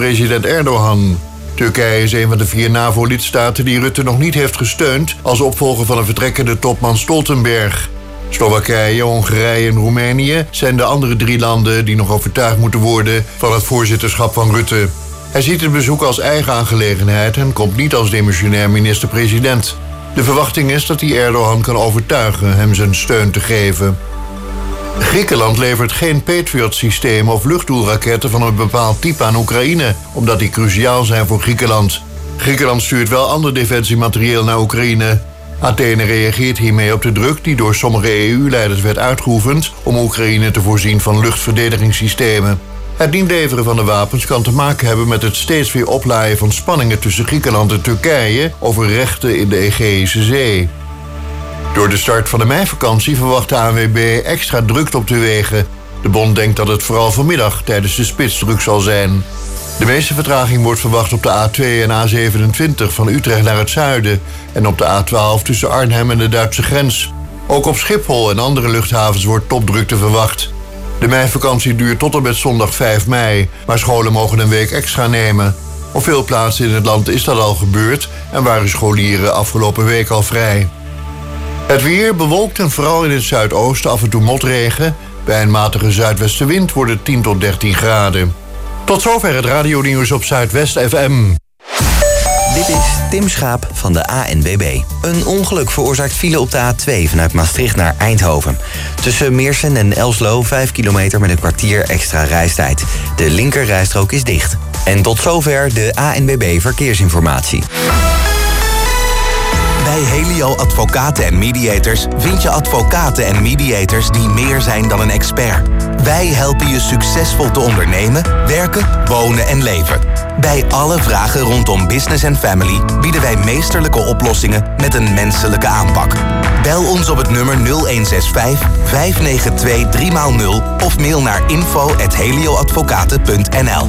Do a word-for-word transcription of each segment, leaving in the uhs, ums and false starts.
president Erdogan. Turkije is een van de vier NAVO-lidstaten die Rutte nog niet heeft gesteund als opvolger van een vertrekkende topman Stoltenberg. Slowakije, Hongarije en Roemenië zijn de andere drie landen die nog overtuigd moeten worden van het voorzitterschap van Rutte. Hij ziet het bezoek als eigen aangelegenheid en komt niet als demissionair minister-president. De verwachting is dat hij Erdogan kan overtuigen hem zijn steun te geven. Griekenland levert geen Patriot-systemen of luchtdoelraketten van een bepaald type aan Oekraïne, omdat die cruciaal zijn voor Griekenland. Griekenland stuurt wel ander defensiematerieel naar Oekraïne. Athene reageert hiermee op de druk die door sommige E U-leiders werd uitgeoefend om Oekraïne te voorzien van luchtverdedigingssystemen. Het niet leveren van de wapens kan te maken hebben met het steeds weer oplaaien van spanningen tussen Griekenland en Turkije over rechten in de Egeïsche Zee. Door de start van de meivakantie verwacht de A N W B extra drukte op de wegen. De bond denkt dat het vooral vanmiddag tijdens de spits druk zal zijn. De meeste vertraging wordt verwacht op de A twee en A zevenentwintig van Utrecht naar het zuiden en op de A twaalf tussen Arnhem en de Duitse grens. Ook op Schiphol en andere luchthavens wordt topdrukte verwacht. De meivakantie duurt tot en met zondag vijf mei, maar scholen mogen een week extra nemen. Op veel plaatsen in het land is dat al gebeurd en waren scholieren afgelopen week al vrij. Het weer bewolkt en vooral in het zuidoosten af en toe motregen. Bij een matige zuidwestenwind wordt het tien tot dertien graden. Tot zover het radionieuws op Zuidwest F M. Dit is Tim Schaap van de A N W B. Een ongeluk veroorzaakt file op de A twee vanuit Maastricht naar Eindhoven. Tussen Meersen en Elslo vijf kilometer met een kwartier extra reistijd. De linkerrijstrook is dicht. En tot zover de A N W B Verkeersinformatie. Bij Helio Advocaten en Mediators vind je advocaten en mediators die meer zijn dan een expert. Wij helpen je succesvol te ondernemen, werken, wonen en leven. Bij alle vragen rondom business en family bieden wij meesterlijke oplossingen met een menselijke aanpak. Bel ons op het nummer nul een zes vijf, vijf negen twee, drie nul of mail naar info at helioadvocaten punt n l.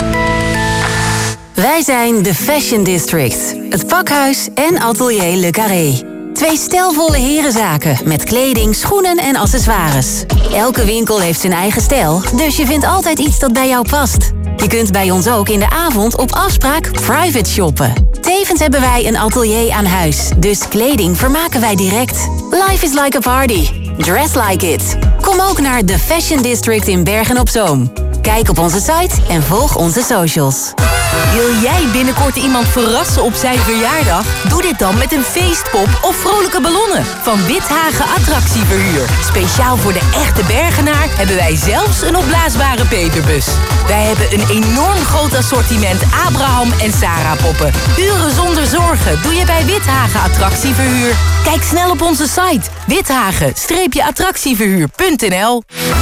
Wij zijn de Fashion District, het pakhuis en atelier Le Carré. Twee stijlvolle herenzaken met kleding, schoenen en accessoires. Elke winkel heeft zijn eigen stijl, dus je vindt altijd iets dat bij jou past. Je kunt bij ons ook in de avond op afspraak private shoppen. Tevens hebben wij een atelier aan huis, dus kleding vermaken wij direct. Life is like a party. Dress like it. Kom ook naar de Fashion District in Bergen-op-Zoom. Kijk op onze site en volg onze socials. Wil jij binnenkort iemand verrassen op zijn verjaardag? Doe dit dan met een feestpop of vrolijke ballonnen van Withagen Attractieverhuur. Speciaal voor de echte Bergenaar hebben wij zelfs een opblaasbare peperbus. Wij hebben een enorm groot assortiment Abraham en Sarah poppen. Uren zonder zorgen doe je bij Withagen Attractieverhuur. Kijk snel op onze site withagen attractieverhuur punt n l.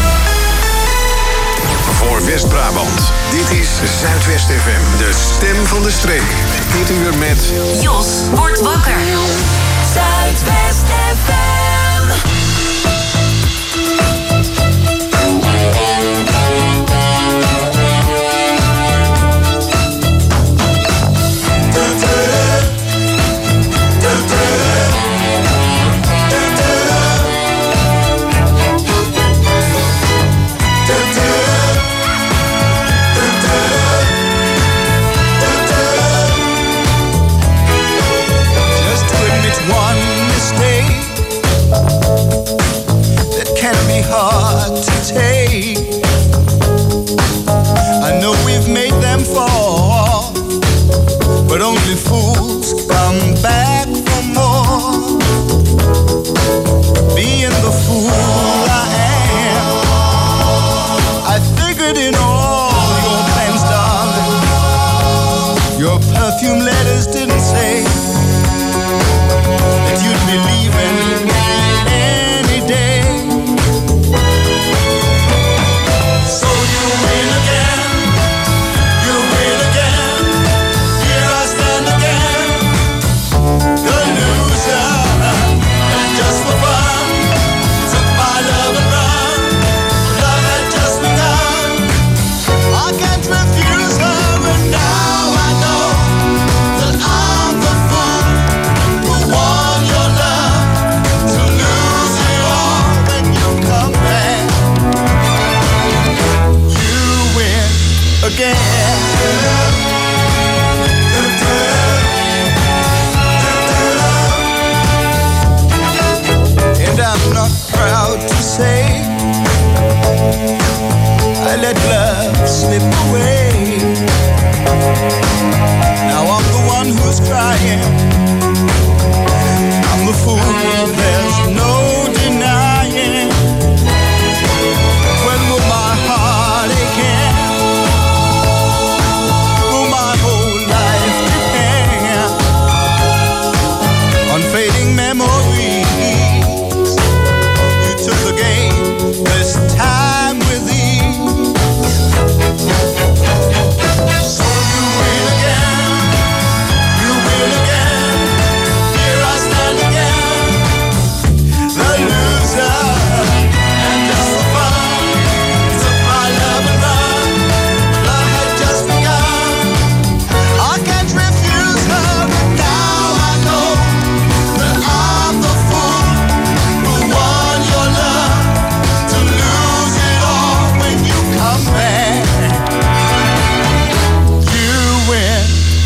Voor West-Brabant, dit is Zuidwest F M, de stem van de streek. Dit uur met... Jos wordt wakker. Zuidwest F M. Hard to take. I know we've made them fall, but only fools come back for more. Being the fool I am, I figured in all your plans, darling. Your perfume letters didn't say that you'd be leaving any day.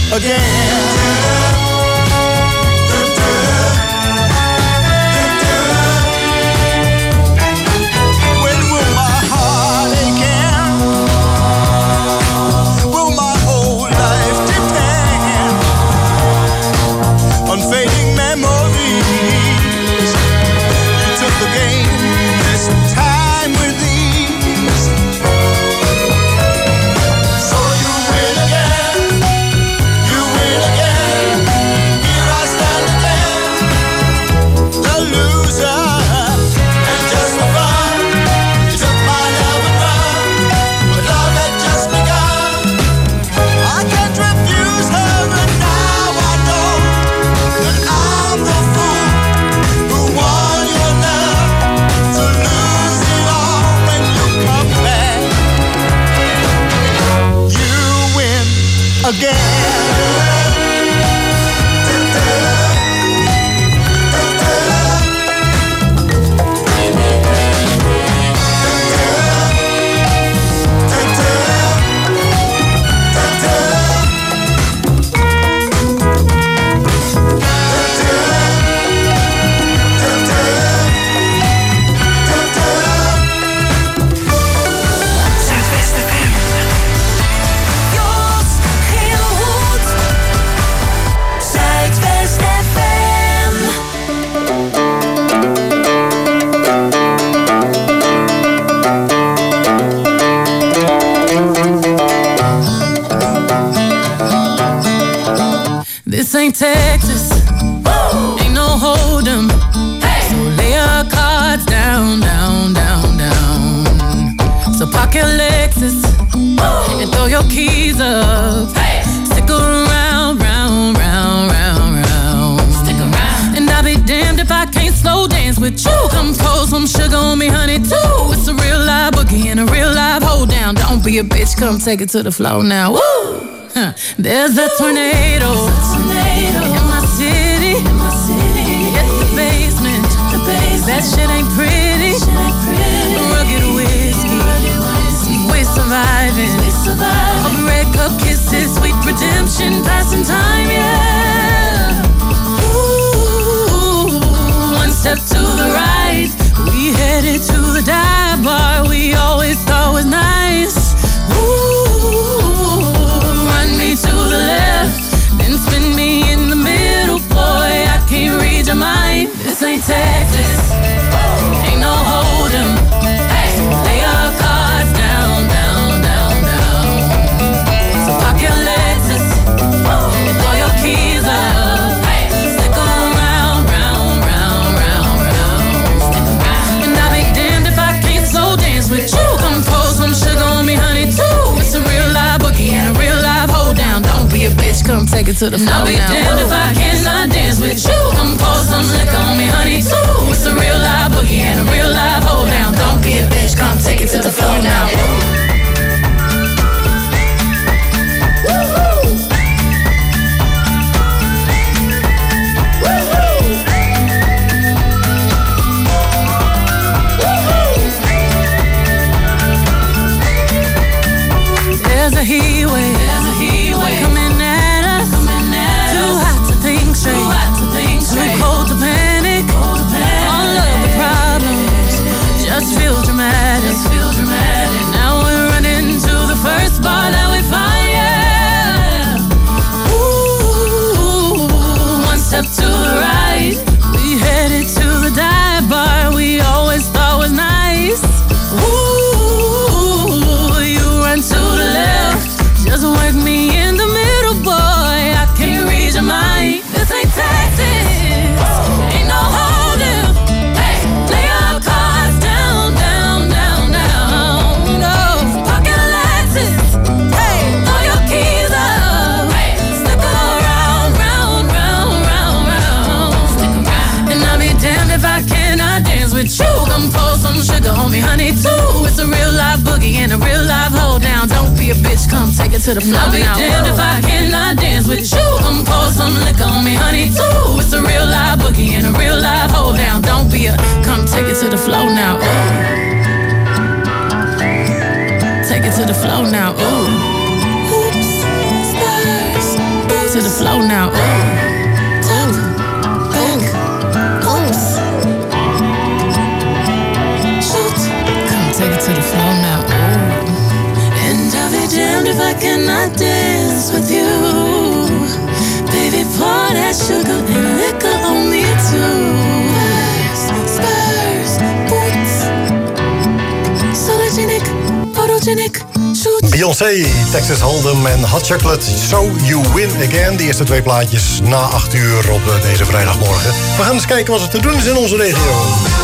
again. When will my heart again? Will my whole life depend on fading memories? You took the game this time with ease. So you win again, you win again. Here I stand again, the loser and justified. You took my love and run, but love had just begun. I can't refuse her, and now I know that I'm the fool who won your love, to lose it all when you come back. You win again. Jos, heel goed. Zuidwest F M. This ain't Texas, ain't no hold'em. So lay your cards down, down, down, down. So park your Lexus and throw your keys up. Stick around, round, round, round, round. Stick around. And I'll be damned if I can't slow dance with you. Come pour some sugar on me, honey, too. It's a real live boogie and a real live hold down. Don't be a bitch, come take it to the floor now. Woo! Huh. There's a tornado, in my city. It's the basement. That shit ain't pretty. Rugged whiskey, we're surviving. Of red cup kisses, sweet redemption, passing time, yeah. Ooh, one step to the right, we headed to the dive bar we always thought was nice. Ooh, run me to the left, then spin me in the middle, boy, I can't read your mind. This ain't Texas, ain't no hold'em. Lay your cards down, down, down, down. So park your Lexus and throw your keys up. Stick around, round, round, round, round. And I'll be damned if I can't slow dance with you. Come pour some sugar on me, honey, too. It's a real live boogie and a real live hold down. Don't be a bitch, come take it to the floor now. I'll be damned if I cannot dance with you. Come pour some liquor on me, honey, too. It's a real live boogie and a real live hold down. Don't be a bitch, come take it to the floor now. There's a heat wave, there's a heat wave coming at us, coming at too us. Hot to think straight, too hot to think straight, too cold to panic, cold to panic. All of the problems just feel dramatic, just feel dramatic. Now we're running to the first bar that we find, yeah. Ooh, one step to the right, we headed to the dive bar we always thought was nice. Ooh, you run to the left, just work me in the middle, boy, I can't read your mind. This ain't Texas, ain't no hold'em. Lay your cards down, down, down, down. No, park your Lexus, throw your keys up. Stick around, round, round, round, round. And I'll be damned if I cannot dance with you. Come pour some sugar on me, honey, too. It's a real live boogie and a real live hold down. Don't be a bitch, come take it to the floor. I'll be damned if I cannot dance with you. Come pour some liquor on me, honey, too. It's a real live boogie and a real live hold down. Don't be a, come take it to the floor now. Ooh. Take it to the floor now. Ooh. Oops, stars. Ooh. to the flow now. Ooh. Ooh. Back. Oops. Shoot. Come take it to the flow now. Ooh. And I'll be damned if I cannot dance with you. Baby, pour that sugar and liquor on me too. Spurs, spurs, boots. Sologenic, photogenic. Beyoncé, Texas Hold'em en Hot Chocolate, So You Win Again. De eerste twee plaatjes na acht uur op deze vrijdagmorgen. We gaan eens kijken wat er te doen is in onze regio.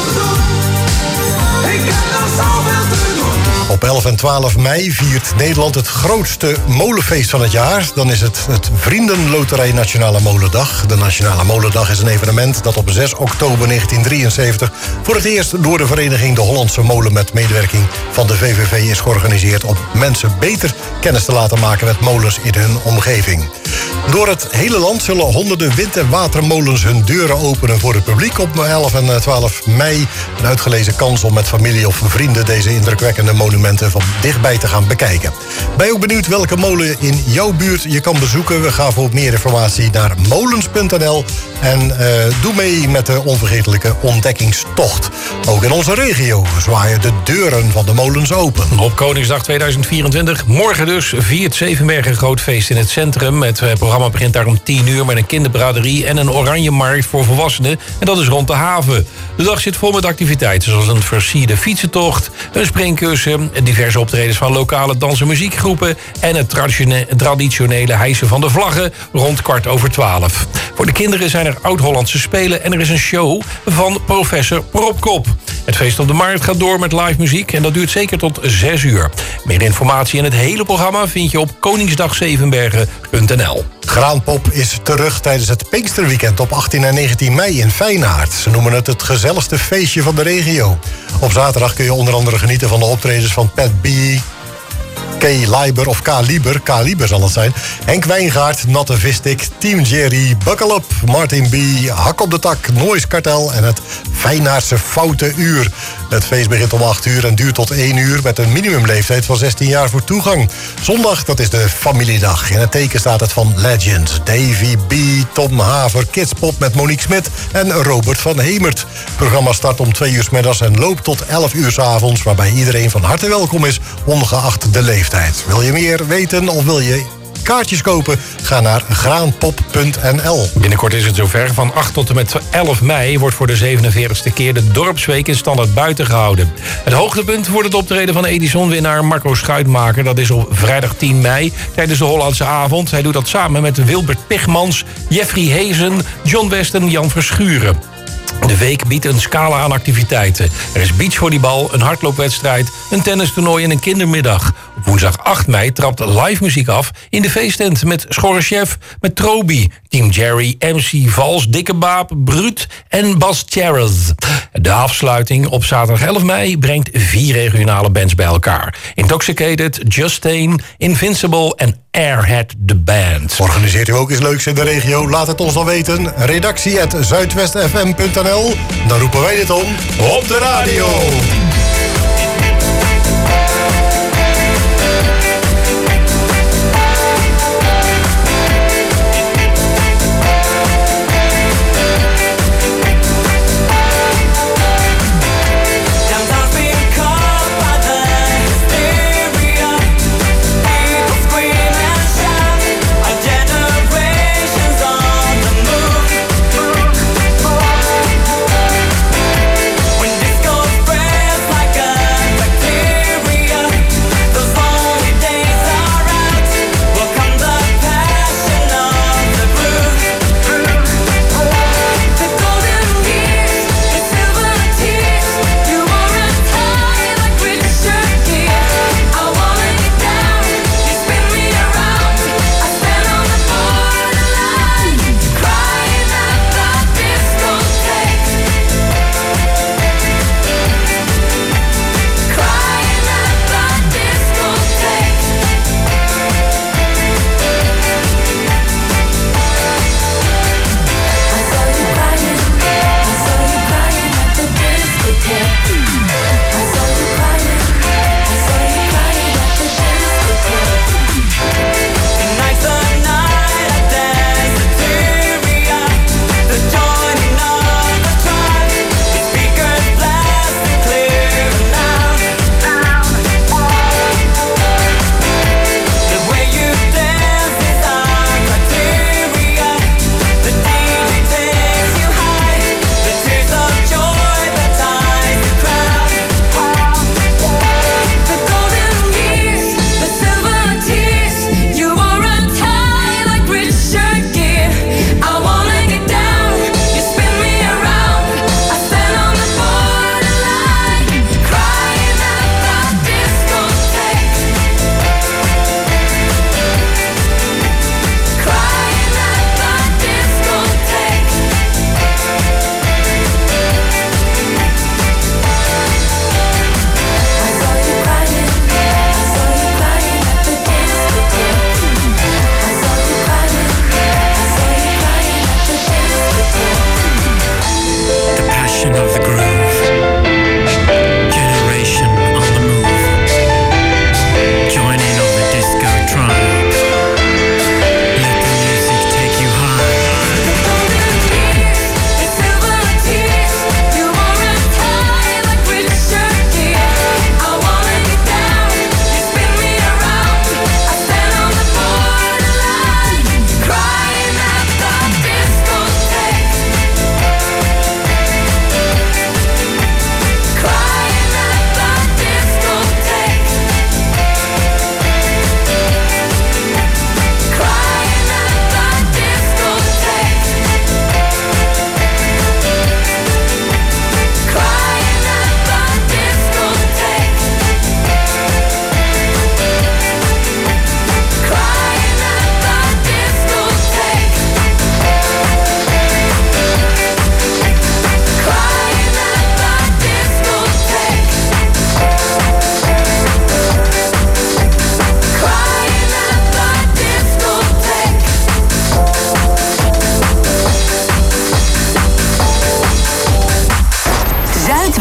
Op elf en twaalf mei viert Nederland het grootste molenfeest van het jaar. Dan is het het Vriendenloterij Nationale Molendag. De Nationale Molendag is een evenement dat op zes oktober negentien drieënzeventig... voor het eerst door de vereniging De Hollandse Molen met medewerking van de V V V is georganiseerd om mensen beter kennis te laten maken met molens in hun omgeving. Door het hele land zullen honderden wind- en watermolens hun deuren openen voor het publiek op elf en twaalf mei. Een uitgelezen kans om met familie of vrienden deze indrukwekkende monumenten van dichtbij te gaan bekijken. Ben je ook benieuwd welke molen in jouw buurt je kan bezoeken? We gaan voor meer informatie naar molens punt n l en uh, doe mee met de onvergetelijke ontdekkingstocht. Ook in onze regio zwaaien de deuren van de molens open. Op Koningsdag tweeduizend vierentwintig, morgen dus, viert Zevenbergen een groot feest in het centrum. Het programma begint daar om tien uur met een kinderbraderie en een oranje markt voor volwassenen. En dat is rond de haven. De dag zit vol met activiteiten zoals een versierde fietsentocht, een springkussen, diverse optredens van lokale dans- en muziekgroepen en het traditionele hijsen van de vlaggen rond kwart over twaalf. Voor de kinderen zijn er oud-Hollandse spelen en er is een show van professor Propkop. Het feest op de markt gaat door met live muziek en dat duurt zeker tot zes uur. Meer informatie en het hele programma vind je op koningsdag zevenbergen punt n l. Graanpop is terug tijdens het Pinksterweekend op achttien en negentien mei in Feyenoord. Ze noemen het het gezelligste feestje van de regio. Op zaterdag kun je onder andere genieten van de optredens van Pat B, K. Leiber of K. Lieber, K. Lieber zal het zijn, Henk Wijngaard, Natte Vistik, Team Jerry, Buckle Up, Martin B, Hak op de Tak, Noise Kartel en het Feyenoordse Foute Uur. Het feest begint om acht uur en duurt tot één uur met een minimumleeftijd van zestien jaar voor toegang. Zondag, dat is de familiedag. In het teken staat het van Legends. Davy B, Tom Haver, Kidspop met Monique Smit en Robert van Hemert. Het programma start om twee uur 's middags en loopt tot elf uur 's avonds, waarbij iedereen van harte welkom is, ongeacht de leeftijd. Wil je meer weten of wil je kaartjes kopen? Ga naar graanpop punt n l. Binnenkort is het zover. Van acht tot en met elf mei wordt voor de zevenenveertigste keer de Dorpsweek in Standaard Buiten gehouden. Het hoogtepunt wordt het optreden van Edison-winnaar Marco Schuitmaker. Dat is op vrijdag tien mei tijdens de Hollandse avond. Hij doet dat samen met Wilbert Pigmans, Jeffrey Hezen, John West en Jan Verschuren. De week biedt een scala aan activiteiten. Er is beachvolleybal, een hardloopwedstrijd, een tennistoernooi en een kindermiddag. Op woensdag acht mei trapt live muziek af in de feesttent met Schorre Chef, met Trobi, Team Jerry, M C Vals, Dikke Baap, Bruut en Bas Charles. De afsluiting op zaterdag elf mei brengt vier regionale bands bij elkaar. Intoxicated, Justine, Invincible en Airhead the Band. Organiseert u ook iets leuks in de regio? Laat het ons dan weten. Redactie at zuidwest f m punt n l. Dan roepen wij dit om op de radio. Like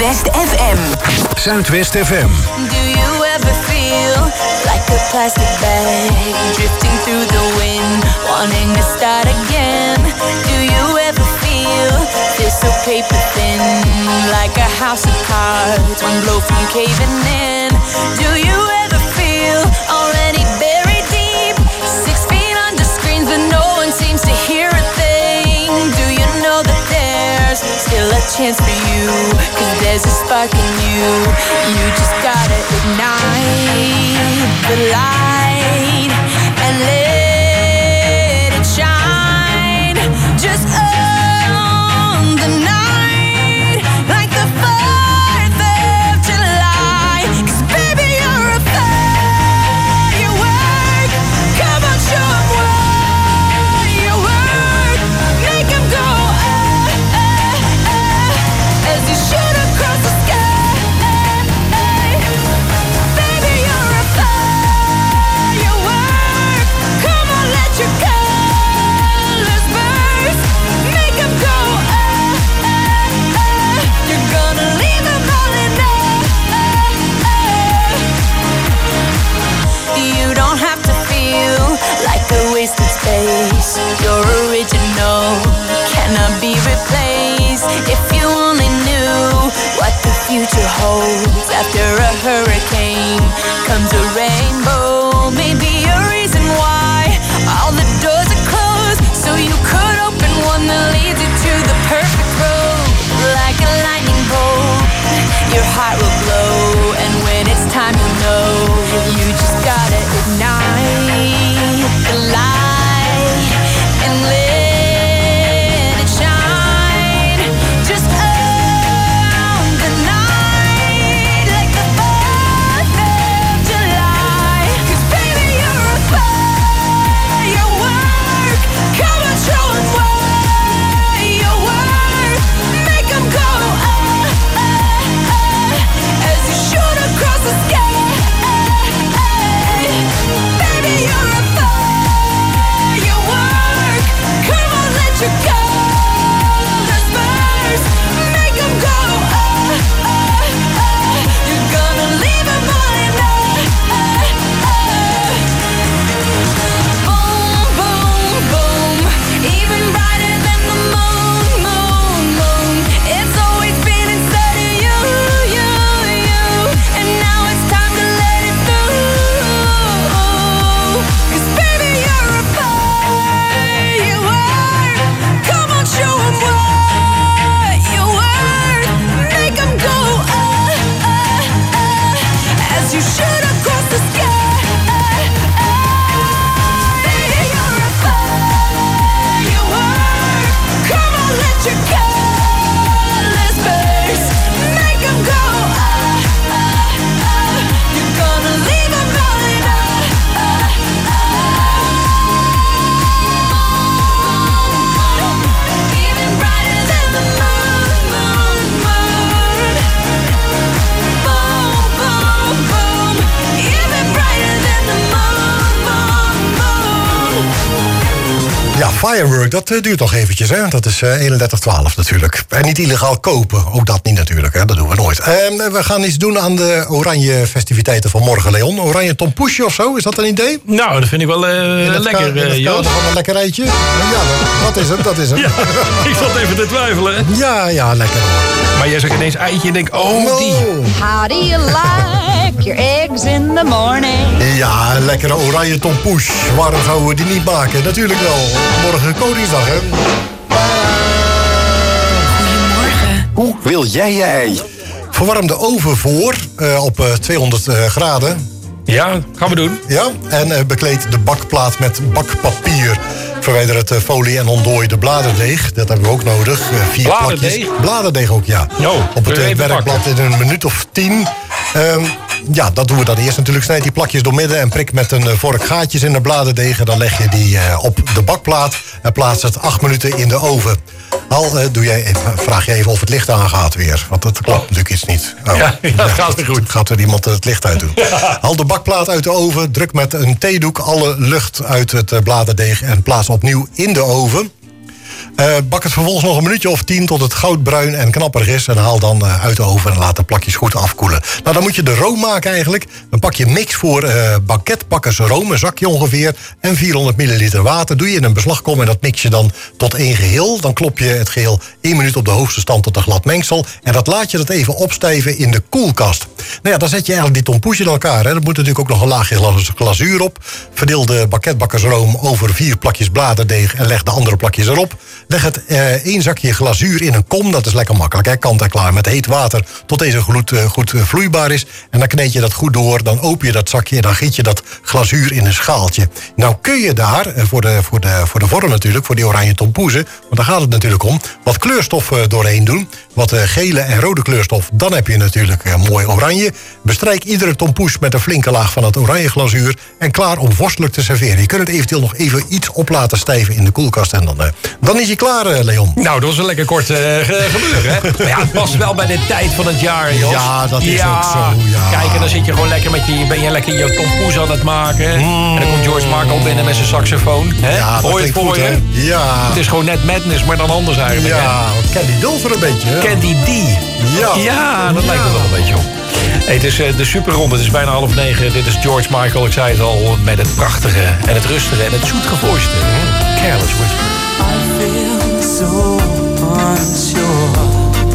Zuidwest F M. Zuidwest F M. Do you ever feel like a plastic bag drifting through the wind, wanting to start again? Do you ever feel this so paper thin, like a house of cards, one blow from caving in? Do you ever feel already buried deep, six feet under screens but no one seems to hear a thing? Do you know that there's still a chance for you, 'cause there's a spark in you. You just gotta ignite the light and let it shine. Just own the night like the fourth of July. 'Cause baby, you're a firework. Come on, show 'em what you work. Make 'em go ah, ah, ah, as you shoot across the sky. Baby, you're a firework. Come on, let your colors burst. Make 'em go ah, ah, ah. You're gonna leave 'em all in ah. You don't have to feel like a wasted space. Your original cannot be replaced. If you only knew what the future holds. After a hurricane comes a rainbow. Maybe a reason why all the doors are closed, so you could open one that leads you to the perfect road. Like a lightning bolt, your heart will glow, and when it's time you know, you just gotta ignite the light and let it shine. Just own the night like the fourth of July. 'Cause baby, you're a firework. Come on, show 'em what you work. Make 'em go ah, ah, ah, as you shoot across the sky. Baby, you're a firework. Come on, let your colors burst. Make 'em go ah, ah, ah. You're gonna leave 'em all in ah, ah, ah. Boom, boom, boom. Even brighter than the moon, moon, moon. It's always been inside of you, you, you. And now it's time to let it through. 'Cause baby, you're a firework. Come on, show 'em what you worth. Make 'em go ah, ah, ah, as you shoot across the sky. Baby, you're a firework. Come on, let your colors burst. Make 'em go ah, ah, ah. You're gonna leave 'em all in ah, ah, ah. Even brighter than the moon, moon, moon. Boom, boom, boom. Even brighter than the moon, moon, moon. Ja, Firework, dat eh, duurt nog eventjes, hè. Dat is eh, eenendertig twaalf natuurlijk. En niet illegaal kopen, ook dat niet natuurlijk, hè. Dat doen we nooit. Eh, we gaan iets doen aan de oranje festiviteiten van morgen, Leon. Oranje tompoesje of zo, is dat een idee? Nou, dat vind ik wel eh, In het lekker, ka- in het eh, Joost. kader van een lekker rijtje? Ja, dat, dat is hem, dat is hem. Ja, ik zat even te twijfelen. Hè? Ja, ja, lekker hoor. Maar jij zegt ineens eitje en denk, oh, die. How do you like your eggs in the morning? Ja, een lekkere oranje tompoes. Waarom zouden we die niet maken? Natuurlijk wel. Morgen Koningsdag, hè? Goedemorgen. Hoe wil jij je ei? Verwarm de oven voor eh, op eh, tweehonderd eh, graden. Ja, gaan we doen. Ja, en eh, bekleed de bakplaat met bakpapier. Verwijder het eh, folie en ontdooi de bladerdeeg. Dat hebben we ook nodig. Eh, vier Bladerdeeg? plakjes. Bladerdeeg ook, ja. Oh, op het even eh, werkblad pakken. in een minuut of tien. Ehm, ja, dat doen we dan eerst natuurlijk. Snijd die plakjes doormidden en prik met een eh, vork gaatjes in de bladerdeeg. En dan leg je die eh, op de bakplaat en plaats het acht minuten in de oven. Al eh, doe jij, even- vraag je even of het licht aangaat weer. Want dat klopt natuurlijk iets niet. Oh. Ja, ja, dat gaat weer goed. Gaat er iemand het licht uit doen. Haal de bakplaat uit de oven, druk met een theedoek alle lucht uit het eh, bladerdeeg en plaats opnieuw in de oven. Uh, bak het vervolgens nog een minuutje of tien tot het goudbruin en knapperig is. En haal dan uh, uit de oven en laat de plakjes goed afkoelen. Nou, dan moet je de room maken eigenlijk. Dan pak je mix voor uh, banketbakkers room, een zakje ongeveer. En vierhonderd milliliter water. Doe je in een beslagkom en dat mix je dan tot één geheel. Dan klop je het geheel één minuut op de hoogste stand tot een glad mengsel. En dat laat je dat even opstijven in de koelkast. Nou ja, dan zet je eigenlijk die tompoes in elkaar. Hè. Er moet natuurlijk ook nog een laagje glazuur op. Verdeel de banketbakkersroom over vier plakjes bladerdeeg en leg de andere plakjes erop. Leg het uh, één zakje glazuur in een kom. Dat is lekker makkelijk, hè? Kant en klaar. Met heet water tot deze goed, uh, goed uh, vloeibaar is. En dan kneed je dat goed door. Dan open je dat zakje en dan giet je dat glazuur in een schaaltje. Nou kun je daar, uh, voor, de, voor, de, voor de vorm natuurlijk, voor die oranje tompoezen, want daar gaat het natuurlijk om, wat kleurstof uh, doorheen doen. Wat uh, gele en rode kleurstof. Dan heb je natuurlijk uh, mooi oranje. Bestrijk iedere tompoes met een flinke laag van het oranje glazuur. En klaar om vorstelijk te serveren. Je kunt het eventueel nog even iets op laten stijven in de koelkast. En dan, uh, dan is je klaar, uh, Leon. Nou, dat was een lekker kort uh, gebeuren, hè? Maar ja, het past wel bij de tijd van het jaar, Jos. Ja, dat is ja. ook zo, ja. Kijk, en dan zit je gewoon lekker met je, ben je lekker je tompoes aan het maken. Mm. En dan komt George Michael binnen met zijn saxofoon. Hè? Ja, dat klinkt goed, hè? Ja. Het is gewoon net Madness, maar dan anders eigenlijk. Ja, Candy Dulfer een beetje, hè? Candy D. Ja, ja dat ja. lijkt er wel een beetje op. Hey, het is uh, de superronde, het is bijna half negen. Dit is George Michael, ik zei het al, met het prachtige en het rustige en het zoetgevoiste. Mm. Careless Whisper. I feel so unsure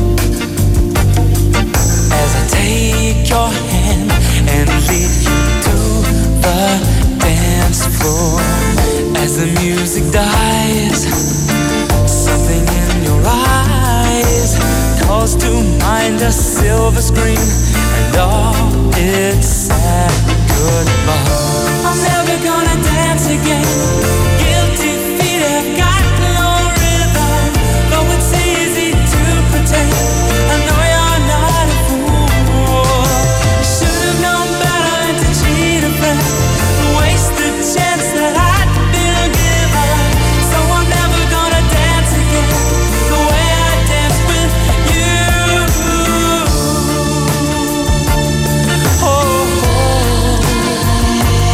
as I take your hand and lead you to the dance floor. As the music dies, something in your eyes calls to mind a silver screen and all its sad goodbye. I'm never gonna dance again. Guilty feet have got no rhythm. Though it's easy to pretend, I know you're not a fool. You should have known better than to cheat a friend, waste the chance that I'd been given. So I'm never gonna dance again the way I danced with you. Oh, oh.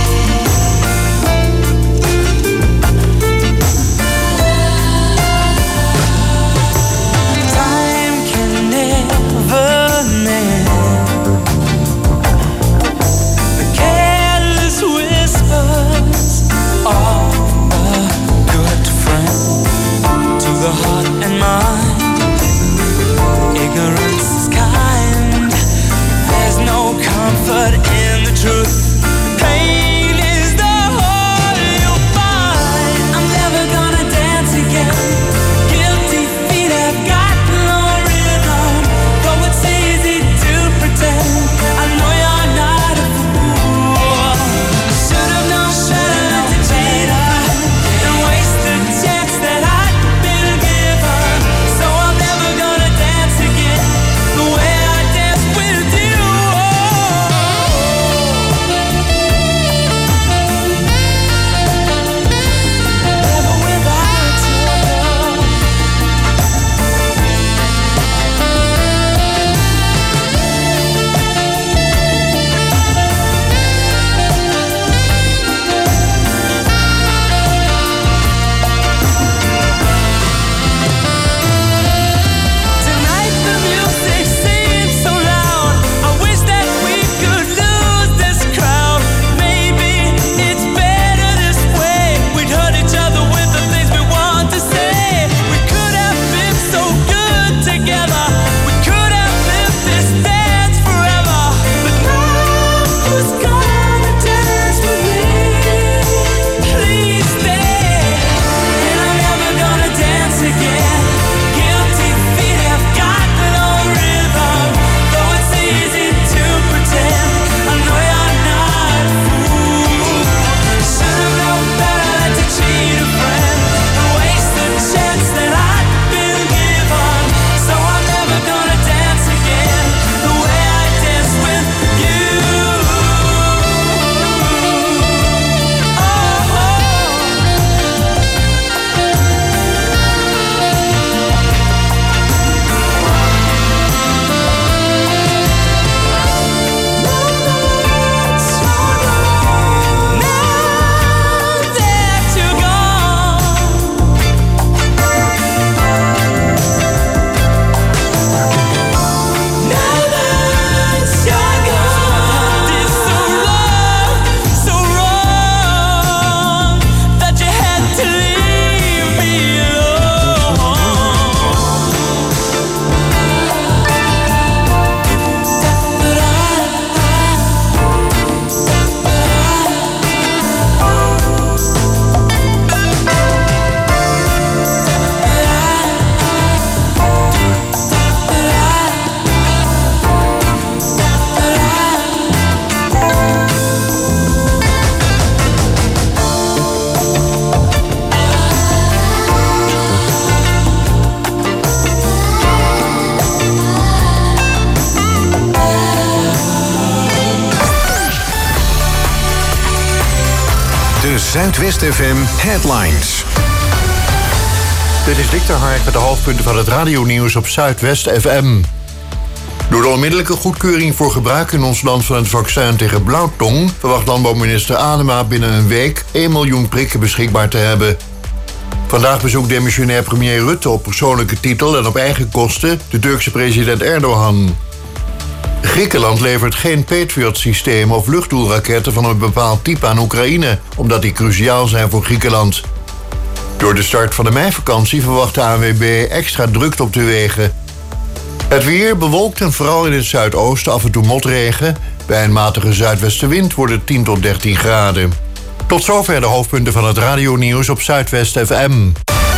Zuidwest F M Headlines. Dit is Victor Hark met de hoofdpunten van het radionieuws op Zuidwest F M. Door de onmiddellijke goedkeuring voor gebruik in ons land van het vaccin tegen blauwtong verwacht landbouwminister Adema binnen een week één miljoen prikken beschikbaar te hebben. Vandaag bezoekt demissionair premier Rutte op persoonlijke titel en op eigen kosten de Turkse president Erdogan. Griekenland levert geen Patriot-systemen of luchtdoelraketten van een bepaald type aan Oekraïne, omdat die cruciaal zijn voor Griekenland. Door de start van de meivakantie verwacht de A N W B extra drukte op de wegen. Het weer bewolkt en vooral in het zuidoosten af en toe motregen. Bij een matige zuidwestenwind wordt het tien tot dertien graden. Tot zover de hoofdpunten van het radionieuws op Zuidwest F M.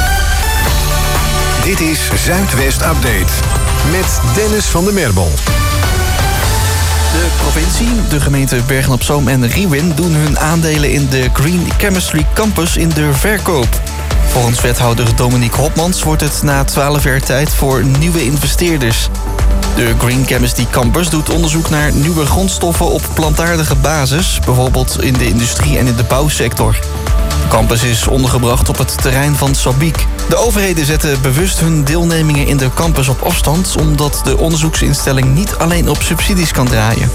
Dit is Zuidwest Update met Dennis van der Merbel. De provincie, de gemeente Bergen-op-Zoom en Reewin doen hun aandelen in de Green Chemistry Campus in de verkoop. Volgens wethouder Dominique Hopmans wordt het na twaalf jaar tijd voor nieuwe investeerders. De Green Chemistry Campus doet onderzoek naar nieuwe grondstoffen op plantaardige basis, bijvoorbeeld in de industrie en in de bouwsector. De campus is ondergebracht op het terrein van Sabiek. De overheden zetten bewust hun deelnemingen in de campus op afstand, omdat de onderzoeksinstelling niet alleen op subsidies kan draaien.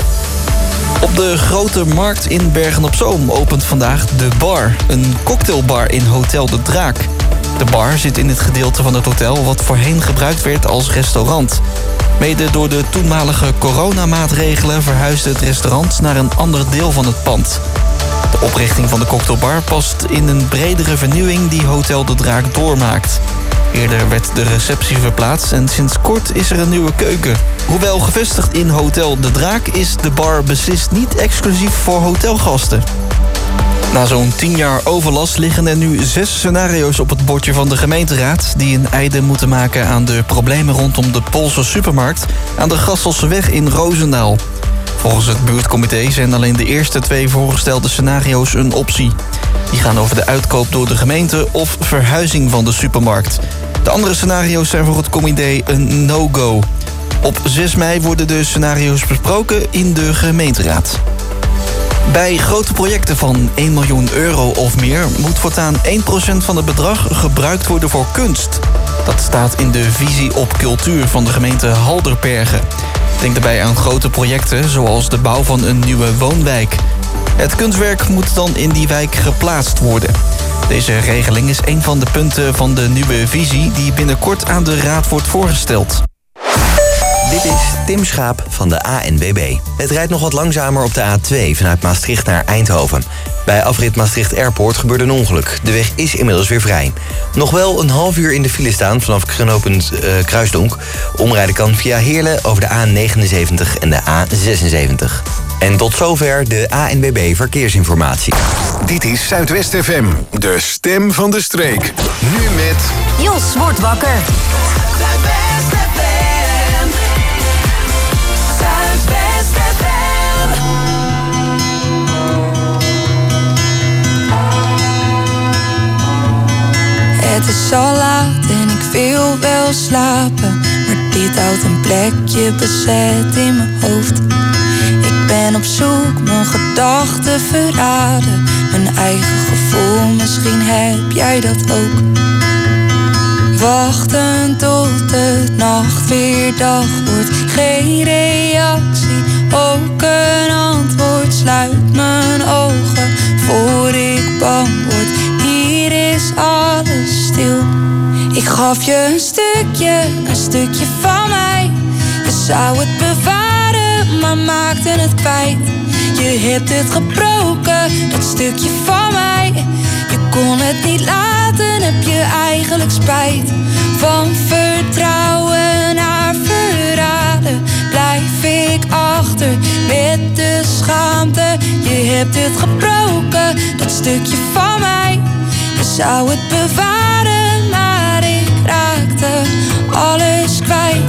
Op de Grote Markt in Bergen-op-Zoom opent vandaag De Bar, een cocktailbar in Hotel de Draak. De bar zit in het gedeelte van het hotel wat voorheen gebruikt werd als restaurant. Mede door de toenmalige coronamaatregelen verhuisde het restaurant naar een ander deel van het pand. De oprichting van de cocktailbar past in een bredere vernieuwing die Hotel de Draak doormaakt. Eerder werd de receptie verplaatst en sinds kort is er een nieuwe keuken. Hoewel gevestigd in Hotel de Draak is de bar beslist niet exclusief voor hotelgasten. Na zo'n tien jaar overlast liggen er nu zes scenario's op het bordje van de gemeenteraad die een einde moeten maken aan de problemen rondom de Poolse supermarkt aan de Gasselseweg in Roosendaal. Volgens het buurtcomité zijn alleen de eerste twee voorgestelde scenario's een optie. Die gaan over de uitkoop door de gemeente of verhuizing van de supermarkt. De andere scenario's zijn voor het comité een no-go. Op zes mei worden de scenario's besproken in de gemeenteraad. Bij grote projecten van één miljoen euro of meer moet voortaan één procent van het bedrag gebruikt worden voor kunst. Dat staat in de visie op cultuur van de gemeente Halderbergen. Denk daarbij aan grote projecten zoals de bouw van een nieuwe woonwijk. Het kunstwerk moet dan in die wijk geplaatst worden. Deze regeling is een van de punten van de nieuwe visie die binnenkort aan de raad wordt voorgesteld. Dit is Tim Schaap van de A N W B. Het rijdt nog wat langzamer op de A twee vanuit Maastricht naar Eindhoven. Bij afrit Maastricht Airport gebeurde een ongeluk. De weg is inmiddels weer vrij. Nog wel een half uur in de file staan vanaf knooppunt uh, Kruisdonk. Omrijden kan via Heerlen over de A negenenzeventig en de A zesenzeventig. En tot zover de A N W B Verkeersinformatie. Dit is Zuidwest F M, de stem van de streek. Nu met... Jos wordt wakker. Het is al laat en ik wil wel slapen, maar dit houdt een plekje bezet in mijn hoofd. Ik ben op zoek, mijn gedachten verraden, mijn eigen gevoel, misschien heb jij dat ook. Wachten tot de nacht weer dag wordt, geen reactie, ook een antwoord. Sluit mijn ogen voor ik bang word, hier is alles stil. Ik gaf je een stukje, een stukje van mij. Je zou het bewaren, maar maakte het kwijt. Je hebt het gebroken, dat stukje van mij. Je kon het niet laten, heb je eigenlijk spijt. Van vertrouwen naar verraden blijf ik achter met de schaamte. Je hebt het gebroken, dat stukje van mij. Je zou het bewaren, maar ik raakte alles kwijt.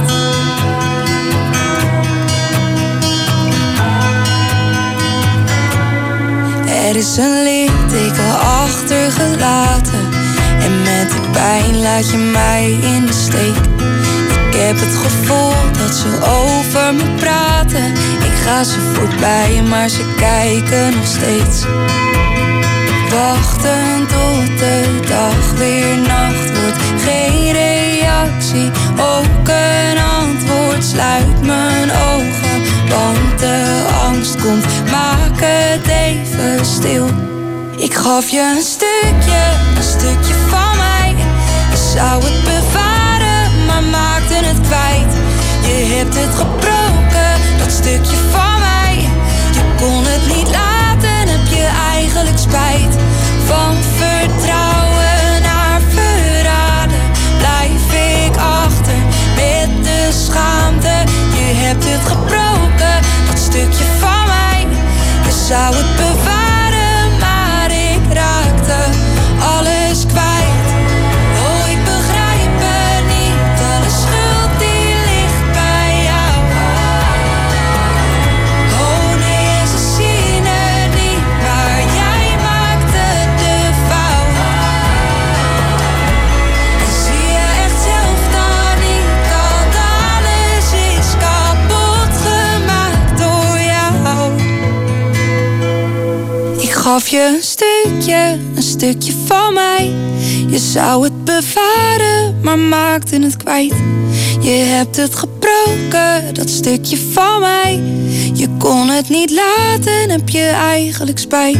Er is een litteken achtergelaten en met de pijn laat je mij in de steek. Ik heb het gevoel dat ze over me praten. Ik ga ze voorbij, maar ze kijken nog steeds. Wachten tot de dag weer nacht wordt. Geen reactie, ook een antwoord. Sluit mijn ogen, want de angst komt. Maak het even stil. Ik gaf je een stukje, een stukje van mij. Je zou het bewaren, maar maakte het kwijt. Je hebt het gebroken, dat stukje van mij. Je kon het niet laten, heb je eigenlijk spijt. Van vertrouwen naar verraden blijf ik achter met de schaamte. Je hebt het gebroken, dat stukje van mij. Je zou het bewaren, maar ik raakte alles kwijt. Oh, ik begrijp het niet, alle schuld die ligt bij jou. Oh nee, en ze zien het niet, maar jij maakte de fout. En zie je echt zelf dan niet dat alles is kapot gemaakt door jou. Ik gaf je een stukje, een stukje van mij. Je zou het bewaren, maar maakte het kwijt. Je hebt het gebroken, dat stukje van mij. Je kon het niet laten, heb je eigenlijk spijt.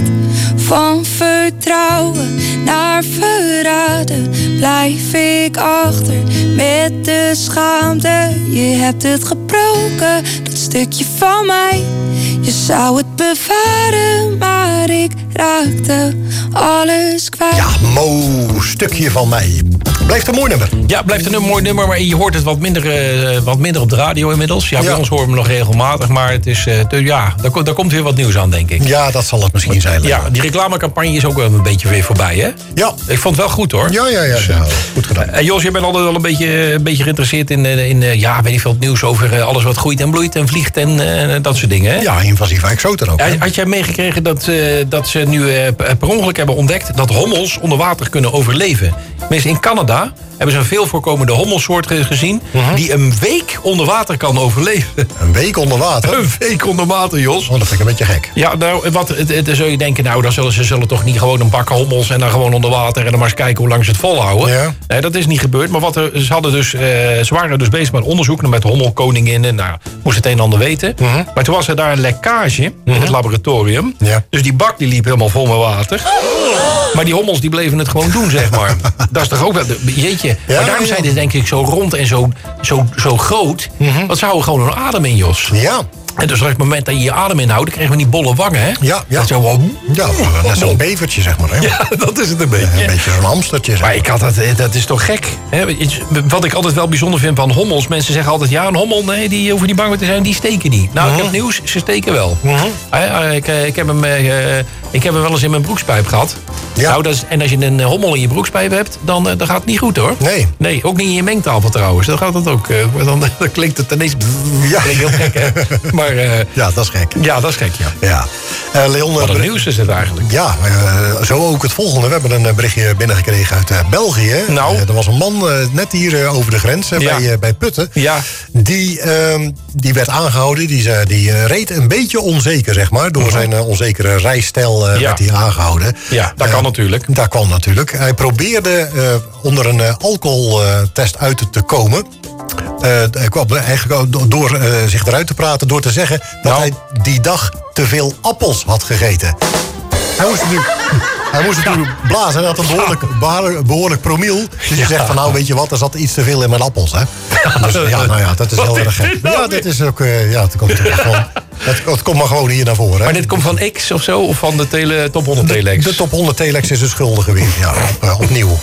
Van vertrouwen naar verraden blijf ik achter met de schaamte. Je hebt het gebroken, dat stukje van mij. Je zou het bewaren, maar ik raakte alles kwijt. Ja, Mo, stukje van mij. Blijft een mooi nummer. Ja, blijft een mooi nummer, maar je hoort het wat minder, uh, wat minder op de radio inmiddels. Ja, bij ja. ons horen we hem nog regelmatig, maar het is, uh, te, ja, daar, daar komt weer wat nieuws aan, denk ik. Ja, dat zal het misschien zijn. Ja, die reclamecampagne is ook wel een beetje weer voorbij, hè? Ja. Ik vond het wel goed, hoor. Ja, ja, ja. Dus, ja goed gedaan. Uh, Jos, je bent altijd wel een beetje, een beetje geïnteresseerd in, in uh, ja, weet ik veel, het nieuws over uh, alles wat groeit en bloeit en vliegt en uh, dat soort dingen, hè? Ja, invasieve exoten ook. Hè? Had jij meegekregen dat, uh, dat ze nu uh, per ongeluk hebben ontdekt dat hommels onder water kunnen overleven? Tenminste, in Canada hebben ze een veel voorkomende hommelsoort gezien uh-huh. die een week onder water kan overleven. Een week onder water? Een week onder water, Jos. Oh, dat vind ik een beetje gek. Ja, nou, wat, het, het, dan zul je denken, nou, dan zullen ze zullen toch niet gewoon een bak hommels en dan gewoon onder water en dan maar eens kijken hoe lang ze het volhouden. Ja. Nee, dat is niet gebeurd. Maar wat er, ze, hadden dus, uh, ze waren dus bezig met onderzoek met hommelkoninginnen. Nou, moest het een en ander weten. Uh-huh. Maar toen was er daar een lekkage uh-huh. in het laboratorium. Ja. Dus die bak die liep helemaal vol met water. Oh. Maar die hommels die bleven het gewoon doen, zeg maar. Dat is toch ook wel... Jeetje. Ja, maar daarom ja. zijn ze denk ik zo rond en zo, zo, zo groot. Mm-hmm. Want ze houden gewoon een adem in, Jos. Ja. En dus op het moment dat je je adem inhoudt, dan krijgen we die bolle wangen, hè? Ja, ja. Dat zo wel... Ja, net zo'n bevertje, zeg maar. Hè? Ja, dat is het een beetje. Een beetje een hamstertje. Zeg. Maar ik had dat, dat is toch gek? Hè? Wat ik altijd wel bijzonder vind van hommels. Mensen zeggen altijd, ja, een hommel, nee, die hoeven niet bang te zijn, die steken niet. Nou, uh-huh. ik heb nieuws, ze steken wel. Uh-huh. Ik, ik, heb hem, uh, ik heb hem wel eens in mijn broekspijp gehad. Ja. Nou, dat is, en als je een hommel in je broekspijp hebt, dan, dan gaat het niet goed, hoor. Nee. Nee, ook niet in je mengtafel trouwens. Dan gaat dat ook. Uh, dan, dan klinkt het ineens... Ja. Klinkt heel gek, hè? Maar... Uh, ja, dat is gek. Ja, dat is gek, ja. ja. Uh, Leon, wat een nieuws is het eigenlijk. Ja, uh, zo ook het volgende. We hebben een berichtje binnengekregen uit uh, België. Nou. Uh, er was een man uh, net hier uh, over de grens uh, ja. bij, uh, bij Putten. Ja. Die, uh, die werd aangehouden. Die, uh, die uh, reed een beetje onzeker, zeg maar. Door uh-huh. zijn uh, onzekere rijstijl uh, ja. werd hij aangehouden. Ja, dat uh, kan natuurlijk. Dat kan natuurlijk. Hij probeerde uh, onder een uh, alcoholtest uit te komen. Uh, hij kwam eigenlijk door uh, zich eruit te praten, door te zeggen dat nou. hij die dag te veel appels had gegeten. Hij moest natuurlijk, hij moest natuurlijk ja. blazen. Hij had een behoorlijk, behoorlijk promiel. Dus je ja. zegt van nou, weet je wat, er zat iets te veel in mijn appels. Hè? Dus ja, nou ja, dat is heel erg gek. Ja, dat is ook, uh, ja, dat komt gewoon... Het, het komt maar gewoon hier naar voren. Hè? Maar dit komt van X of zo? Of van de tele, top honderd Telex? De, de top honderd Telex is de schuldige weer. Ja, op, uh, opnieuw.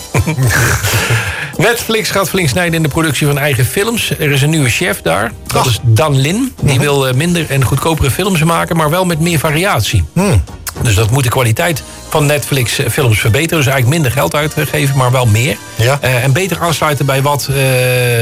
Netflix gaat flink snijden in de productie van eigen films. Er is een nieuwe chef daar. Dat is Dan Lin. Die mm-hmm. wil uh, minder en goedkopere films maken, maar wel met meer variatie. Mm. Dus dat moet de kwaliteit van Netflix films verbeteren. Dus eigenlijk minder geld uitgeven, maar wel meer. Ja. Uh, en beter aansluiten bij wat... Uh,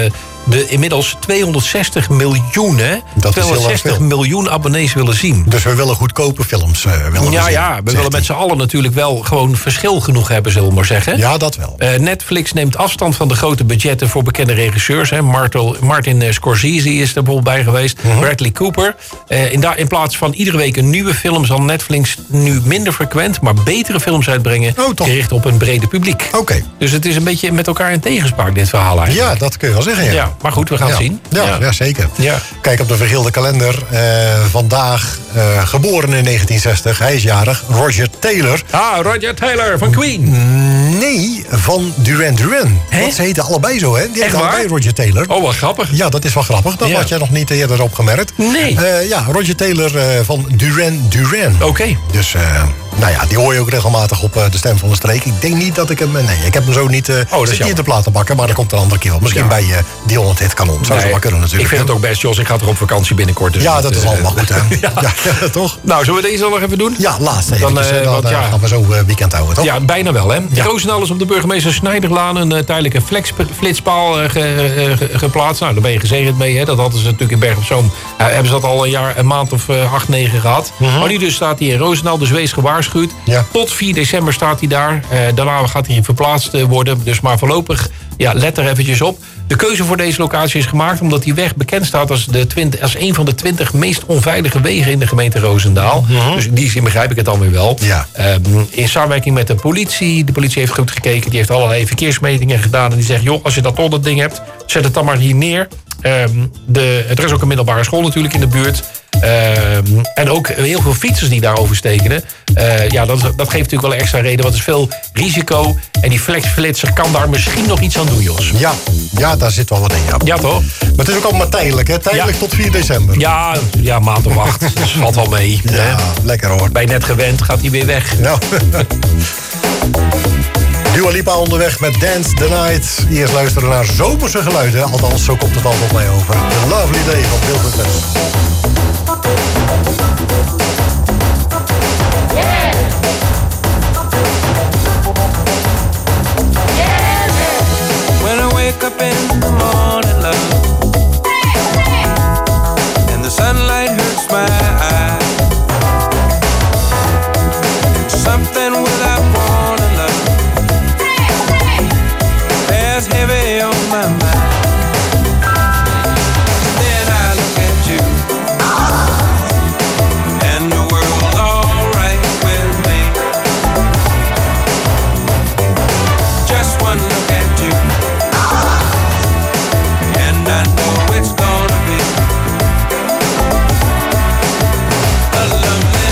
de inmiddels tweehonderdzestig miljoen, hè? Dat is heel erg tweehonderdzestig veel. miljoen abonnees willen zien. Dus we willen goedkope films uh, willen Ja, we zien, ja, we zegt willen met z'n allen natuurlijk wel gewoon verschil genoeg hebben, zullen we maar zeggen. Ja, dat wel. Uh, Netflix neemt afstand van de grote budgetten voor bekende regisseurs. Hè. Martel, Martin uh, Scorsese is er bijvoorbeeld bij geweest. Mhm. Bradley Cooper. Uh, in, da- in plaats van iedere week een nieuwe film zal Netflix nu minder frequent, maar betere films uitbrengen. Oh, toch? Gericht op een brede publiek. Oké. Dus het is een beetje met elkaar in tegenspraak, dit verhaal eigenlijk. Ja, dat kun je wel zeggen, ja. Ja, maar goed, we gaan ja. het zien. Ja, ja. ja, zeker. Ja. Kijk op de vergilde kalender. Uh, vandaag uh, geboren in negentien zestig. Hij is jarig. Roger Taylor. Ah, Roger Taylor van Queen. Nee, van Duran Duran. Hè? Want ze heten allebei zo, hè? Die Echt heten allebei waar? Roger Taylor. Oh, wat grappig. Ja, dat is wel grappig. Dat Ja. had jij nog niet eerder opgemerkt. Nee. Uh, ja, Roger Taylor uh, van Duran Duran. Oké. Okay. Dus, uh, nou ja, die hoor je ook regelmatig op uh, de Stem van de Streek. Ik denk niet dat ik hem... Nee, ik heb hem zo niet... Uh, oh, dat is zit niet in de platenbakken, maar dat komt een andere keer wel. Misschien ja. bij uh, Dion het Hit Kanon. Zou Nee, ze wel kunnen natuurlijk. Ik vind het ook best, Jos. Ik ga toch op vakantie binnenkort. Dus ja, dat is uh, allemaal goed, hè? ja. Ja, ja, toch? Nou, zullen we deze dan nog even doen? Ja, laatste. Dan, Dan, uh, dan want, uh, ja. gaan we zo uh, weekend houden, toch? Ja, bijna wel, hè? Ja. Roosendaal is op de burgemeester Snijderlaan een uh, tijdelijke flex, flitspaal uh, ge, uh, geplaatst. Nou, daar ben je gezegend mee, hè? Dat hadden ze natuurlijk in Berg op Zoom. Uh, hebben ze dat al een jaar, een maand of uh, acht, negen gehad. Mm-hmm. Maar nu dus staat hij in Roosendaal, dus wees gewaarschuwd. Ja. Tot vier december staat hij daar. Uh, daarna gaat hij verplaatst uh, worden. Dus maar voorlopig, ja, let er eventjes op. De keuze voor deze locatie is gemaakt omdat die weg bekend staat als, de twintig, als een van de twintig meest onveilige wegen in de gemeente Roosendaal. Mm-hmm. Dus in die zin begrijp ik het dan weer wel. Ja. Um, in samenwerking met de politie. De politie heeft goed gekeken. Die heeft allerlei verkeersmetingen gedaan. En die zegt, joh, als je dat toch dat ding hebt, zet het dan maar hier neer. Um, de, er is ook een middelbare school natuurlijk in de buurt. Um, en ook heel veel fietsers die daarover stekenen. Uh, ja, dat, dat geeft natuurlijk wel een extra reden. Want er is veel risico. En die flexflitser kan daar misschien nog iets aan doen, Jos. Ja, ja, daar zit wel wat in, ja. Ja, toch? Maar het is ook allemaal tijdelijk, hè? Tijdelijk Ja. tot vier december. Ja, ja, maand of acht. Dus valt wel mee. Ja, hè? lekker hoor. Bij net gewend gaat hij weer weg. Nou. Dua Lipa onderweg met Dance the Night. Eerst luisteren naar zomerse geluiden. Althans, zo komt het altijd op mij over. The Lovely Day van Bill Withers. When I wake up in the morning, love, and the sunlight hurts my eyes, something without warning, love, bears heavy on my mind. Then I look at you, and the world's alright with me. Just one look at you, and I know it's gonna be a lovely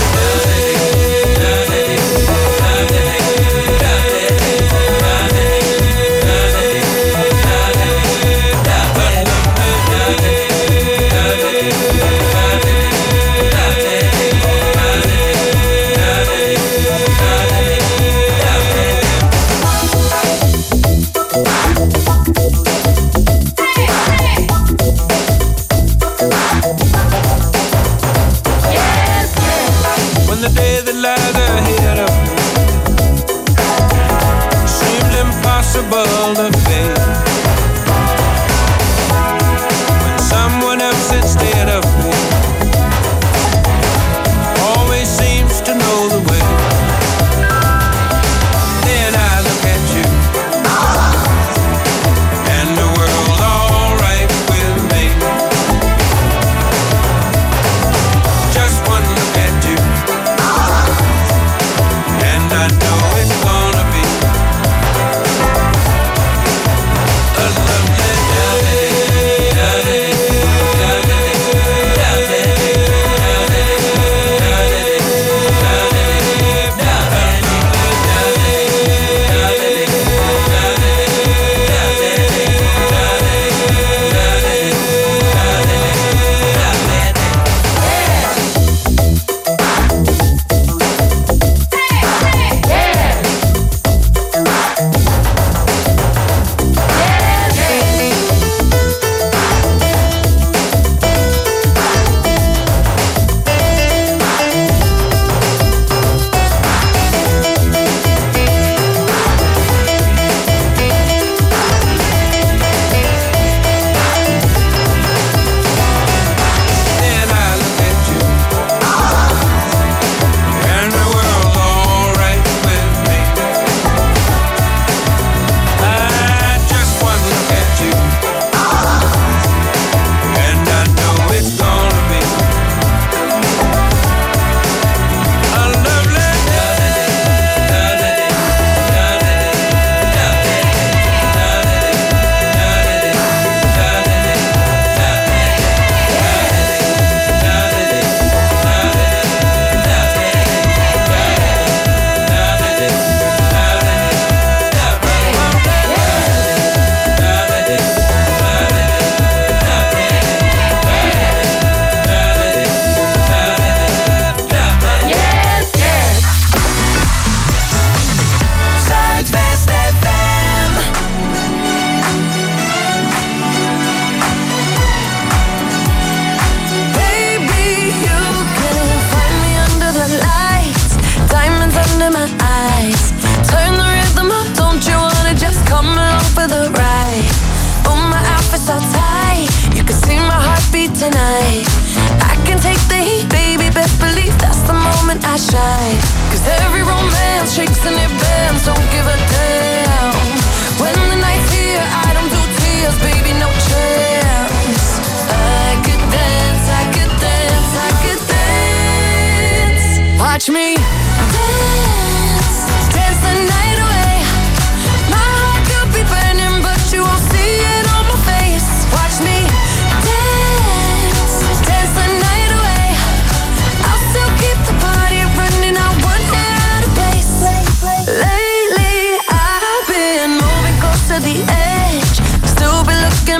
when the day that lies ahead of me seems impossible to face. When someone else instead of me always seems to know the way. Then I look at you, and the world's alright with me. Just one look at you, and I know it's gonna be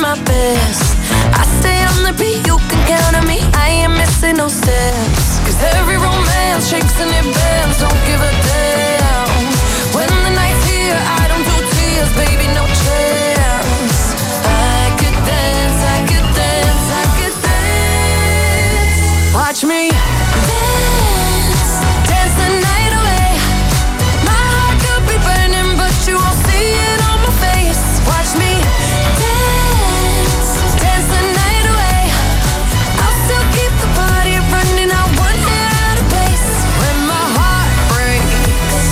my best. I stay on the beat, you can count on me. I ain't missing no steps. Cause every romance shakes and it bends. Don't give a damn. When the night's here, I don't do tears, baby, no chance. I could dance, I could dance, I could dance. Watch me dance, dance the night away. My heart could be burning, but you won't see it on my face. Watch me dance, dance the night away. I'll still keep the party running. I want it out of place. When my heart breaks,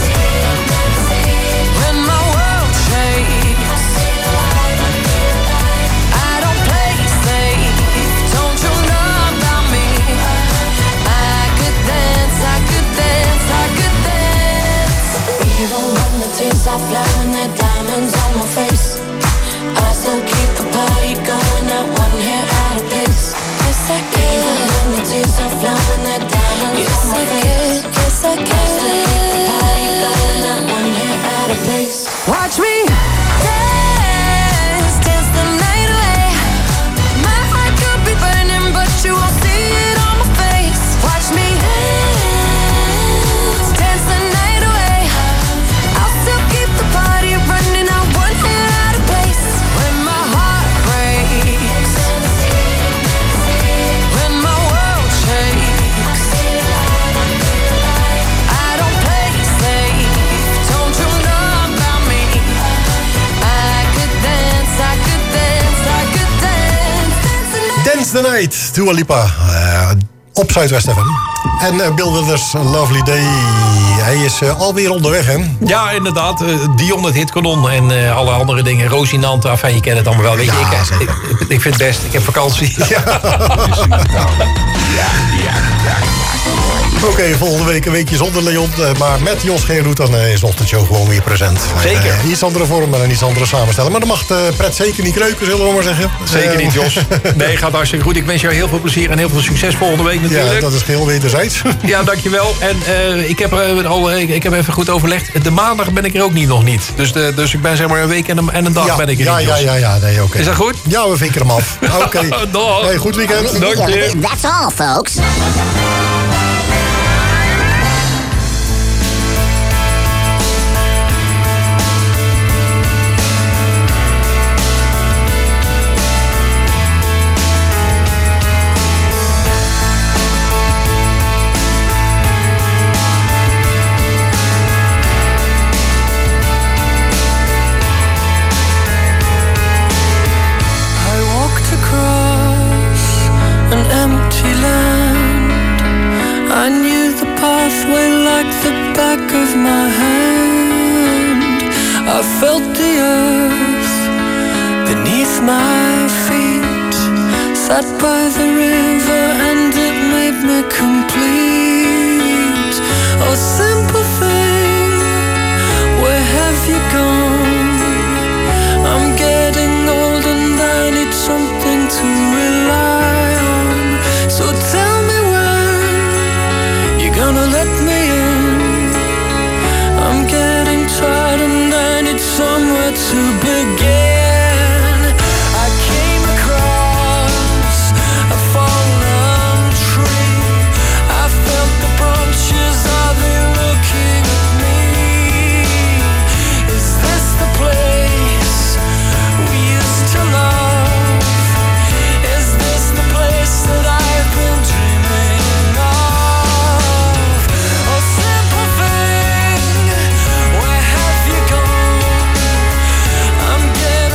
when my world shakes, I don't play safe. Don't you know about me? I could dance, I could dance, I could dance. Even when the tears are flowing, they're diamonds on my face. I still keep the party going, not one hair out of place. Yes, I can. Even when the tears are flowing, they're diamonds yes, on my I face. Can. Yes, I can. I still keep the party going, not one hair out of place. Watch me dance, dance the night away. My heart could be burning, but you won't see it on my face. Watch me dance, dance the night away. I'll still keep the party running. I want it out of place. When my heart breaks, when my world shakes, I don't play safe. Don't you know about me? I could dance, I could dance, I could dance. Dance the Night, Dua Lipa. Uh, op Zuidwest F M. En uh, Bill Withers, Lovely Day. Hij is uh, alweer onderweg, hè? Ja, inderdaad. Uh, Dion, het hitkanon en uh, alle andere dingen. Rosinante, enfin, je kent het allemaal wel. Weet je, Ja, ik, ik, ik vind het best. Ik heb vakantie. Ja. Oké, okay, volgende week een weekje zonder Leon. Uh, maar met Jos Geerhoed, dan uh, is de ochtendshow gewoon weer present. Zeker. Uh, iets andere vorm en een iets andere samenstelling. Maar dan mag de pret zeker niet kreuken, zullen we maar zeggen. Zeker niet, Jos. Nee, gaat hartstikke goed. Ik wens jou heel veel plezier en heel veel succes volgende week natuurlijk. Ja, dat is geheel wederzijds. Ja, dankjewel. En uh, ik, heb, uh, al, uh, ik heb even goed overlegd. De maandag ben ik er ook niet nog niet. Dus, de, dus ik ben zeg maar een week en een, en een dag ja, ben ik er ja, niet, Ja, Jos. ja, ja. Nee, oké. Okay. Is dat goed? Ja, we vinken hem af. Oké. Okay. Hey, goed weekend. Dank je. That's all, folks. I felt the earth beneath my feet. Sat by the river and it made me complete. Oh, simple thing, where have you gone? I'm getting old and I need something to rely on. So tell me when you're gonna let me in. I'm getting tired and I need somewhere to begin. I came across a fallen tree. I felt the branches, are they looking at me? Is this the place we used to love? Is this the place that I've been dreaming of? Oh, simple thing, where have you gone? I'm getting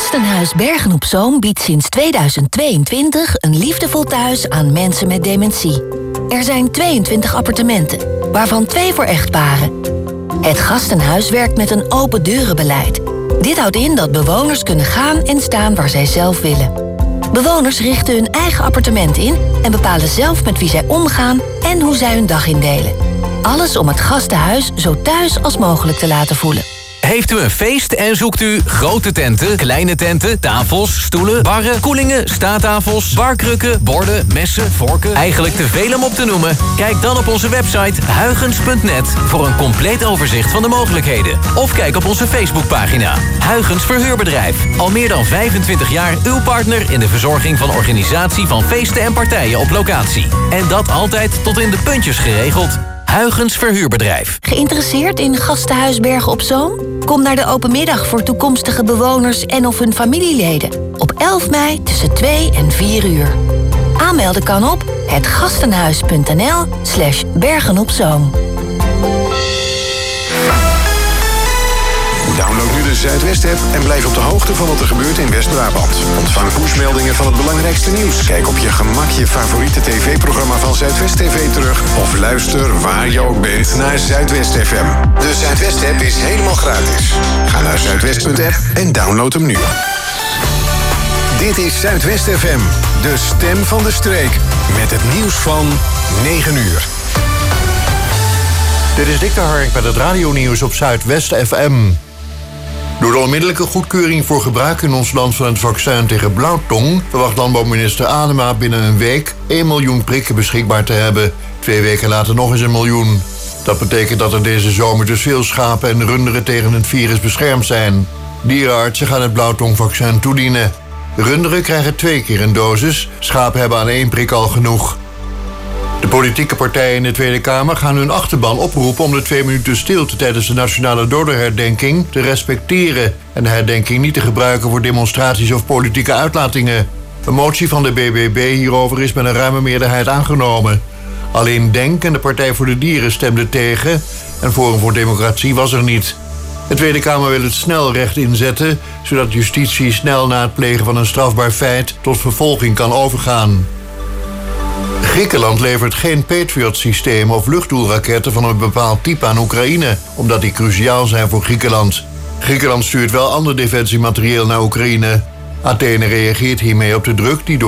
Gastenhuis Bergen op Zoom biedt sinds tweeduizend tweeëntwintig een liefdevol thuis aan mensen met dementie. Er zijn tweeëntwintig appartementen, waarvan twee voor echtparen. Het Gastenhuis werkt met een open deurenbeleid. Dit houdt in dat bewoners kunnen gaan en staan waar zij zelf willen. Bewoners richten hun eigen appartement in en bepalen zelf met wie zij omgaan en hoe zij hun dag indelen. Alles om het gastenhuis zo thuis als mogelijk te laten voelen. Heeft u een feest en zoekt u grote tenten, kleine tenten, tafels, stoelen, barren, koelingen, staattafels, barkrukken, borden, messen, vorken, eigenlijk te veel om op te noemen? Kijk dan op onze website huygens punt net voor een compleet overzicht van de mogelijkheden. Of kijk op onze Facebookpagina. Huygens Verhuurbedrijf. Al meer dan vijfentwintig jaar uw partner in de verzorging van organisatie van feesten en partijen op locatie. En dat altijd tot in de puntjes geregeld. Huygens Verhuurbedrijf. Geïnteresseerd in Gastenhuis Bergen op Zoom? Kom naar de openmiddag voor toekomstige bewoners en of hun familieleden. Op elf mei tussen twee en vier uur. Aanmelden kan op hetgastenhuis.nl slash Bergen op Zoom. Download nu de Zuidwest-app en blijf op de hoogte van wat er gebeurt in West-Brabant. Ontvang pushmeldingen van het belangrijkste nieuws. Kijk op je gemak je favoriete tv-programma van Zuidwest T V terug. Of luister waar je ook bent naar Zuidwest F M. De Zuidwest-app is helemaal gratis. Ga naar zuidwest punt app en download hem nu. Dit is Zuidwest F M, de stem van de streek. Met het nieuws van negen uur. Dit is Dick de Hark met het radionieuws op Zuidwest F M. Door de onmiddellijke goedkeuring voor gebruik in ons land van het vaccin tegen blauwtong verwacht landbouwminister Adema binnen een week één miljoen prikken beschikbaar te hebben. Twee weken later nog eens een miljoen. Dat betekent dat er deze zomer dus veel schapen en runderen tegen het virus beschermd zijn. Dierenartsen gaan het blauwtongvaccin toedienen. Runderen krijgen twee keer een dosis, schapen hebben aan één prik al genoeg. De politieke partijen in de Tweede Kamer gaan hun achterban oproepen om de twee minuten stilte tijdens de nationale dodenherdenking te respecteren en de herdenking niet te gebruiken voor demonstraties of politieke uitlatingen. Een motie van de B B B hierover is met een ruime meerderheid aangenomen. Alleen DENK en de Partij voor de Dieren stemden tegen en Forum voor Democratie was er niet. De Tweede Kamer wil het snel recht inzetten, zodat justitie snel na het plegen van een strafbaar feit tot vervolging kan overgaan. Griekenland levert geen Patriot-systeem of luchtdoelraketten van een bepaald type aan Oekraïne, omdat die cruciaal zijn voor Griekenland. Griekenland stuurt wel ander defensiematerieel naar Oekraïne. Athene reageert hiermee op de druk die door